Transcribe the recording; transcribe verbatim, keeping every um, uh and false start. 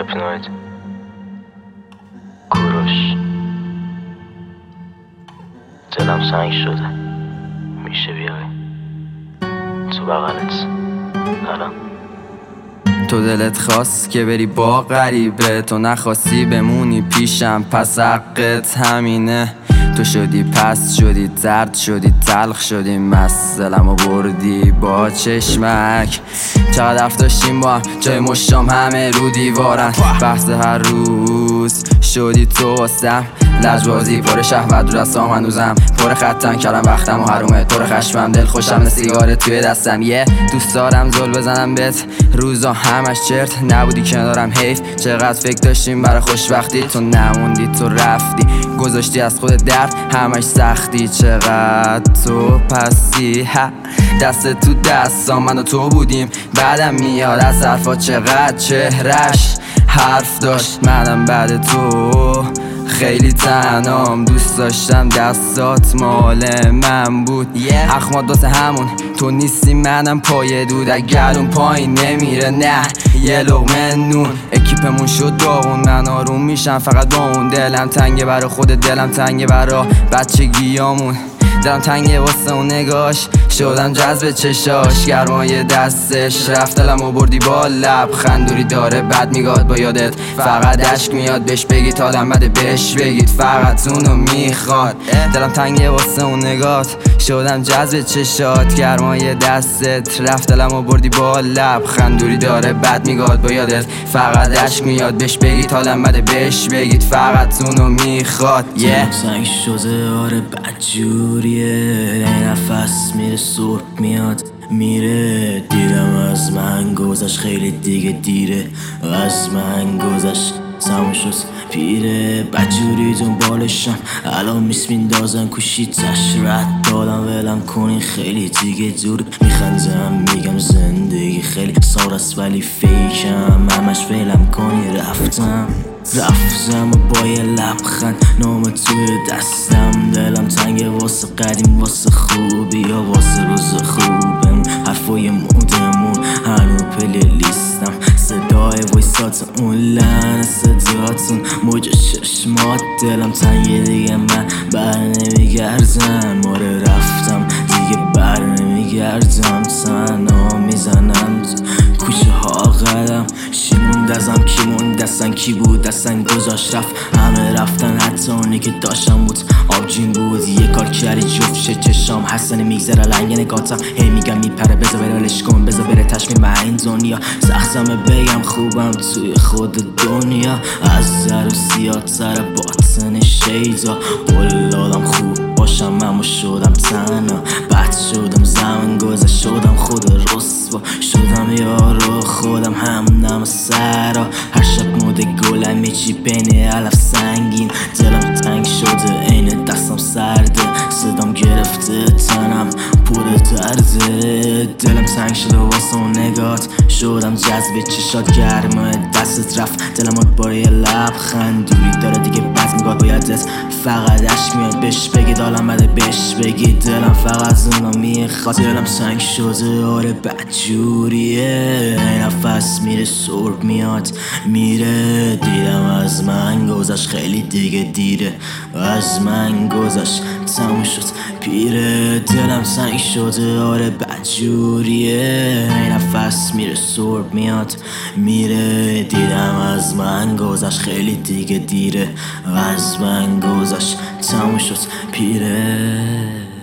هیپنوید کوروش دلم سنگ شده، میشه بیای تو بغلت الان؟ تو دلت خواست که بری با غریبه، تو نخواستی بمونی پیشم پس حقت همینه. تو شدی پس شدی زرد شدی تلخ شدی مست، دلمو بردی با چشمک. چقدر حرف داشتیم با هم، جای مشتام همه رو دیوارن. بحث هر روز شدی تو واسم، لجبازی پر شهوت رو دستام هنوزم پر خطن کردم وقتم و حرومه پر خشمم دل خوشم نه سیگار توی دستم. یه yeah. دوست دارم زل بزنم بهت روزا همش چرت، نبودی کنارم حیف. چقدر فکر داشتیم برای خوشبختی، تو نموندی تو رفتی گذاشتی از خود درد همش سختی. چقدر تو پسی دست تو دستام من و تو بودیم، بعدم میاد از حرفا چقدر چهرش حرف داشت. منم بعد تو خیلی تنام، دوست داشتم دستات مال من بود. yeah. اخمات واسه همون تو نیستی منم پای دود، اگر اون پایین نمیره نه یه لقمه نون. اکیپمون شد داغون من آروم میشم فقط با اون، دلم تنگه برا خود دلم تنگه برا بچگیامون، دلم تنگه واسه اون نگاش شدم جذب چشاش. گرمای دستش رفت دلمو بردی با لب، خندوری داره بد میگاد با یادت فقط عشق میاد بهش بگید حالم بده بهش بگید فقط اونو میخواد. دلم تنگه واسه اون نگات شدم جذب چشات، گرمای دستت رفت دلمو بردی با لب، خندوری داره بد میگاد با یادت فقط عشق میاد بهش بگید حالم بده بهش بگید فقط اونو میخواد. yeah. سنگ شده آره بدجوریه، نفس میره سرک میاد میره، دیدم از من گذشت خیلی دیگه دیره، از من گذشت تموم شد پیره. بدجوری دنبالشم الان میس میندازن کوشیتش، رد دادم ولم کنین خیلی دیگه دور. میخندم میگم زندگی خیلی سارست ولی فیکم، همش ولم کنی رفتم رفتم با یه لبخند نام توی دستم. دلم تنگه واسه قدیم واسه خوبی یا واسه روز خوبم، حرفای مودمون هنو پلی لیستم، صدای ویسات اون لحن صداتون موج چشمات. دلم تنگه دیگه من بر نمیگردم، ماره رفتم دیگه بر نمیگردم، تنها میزنم تو کوچه ها قدم. چی موند ازم کی موند دستن کی بود دستن گذاشت رفت، همه رفتن حتی اونی که داشتم بود آبجین بود. یه کار کردی جفت شه چشام حسن میگذره لنگ نگاتم، هی میگم میپره بذار بره ولش کن بذار بره تشمیم من این دنیا. سختمه بگم خوبم توی خود دنیا، از زر و سیاتر باطن شیدا. قول آدم خوب باشم اما شدم تنها، بد شدم زمان گذشت شدم خود رسوا، شدم یارو خودم هم نم سرا. هر شب مود گلم میچی بین علف سنگین، دلم تنگ شده این دستم سرده، صدام گرفته تنم پر درده. دلم تنگ شده واسه اون نگات شدم جذب چشات، گرمه دستت رفت دلم با یه لبخند، دوری داره دیگه بد میگاد بایدت فقط عشق میاد بهش بگید حالم بده بهش بگید، دلم فقط اونو میخواد. دلم تنگ شده آره بدجوریه، نفس میره سرک میاد میره، دیدم از من گذشت خیلی دیگه دیره، از من گذشت تموم شد پیره. دلم تنگ شده آره بدجوریه، نفس میره سرک میاد میره، دیدم از من گذشت خیلی دیگه دیره، از من گذشت تموم شد پیره.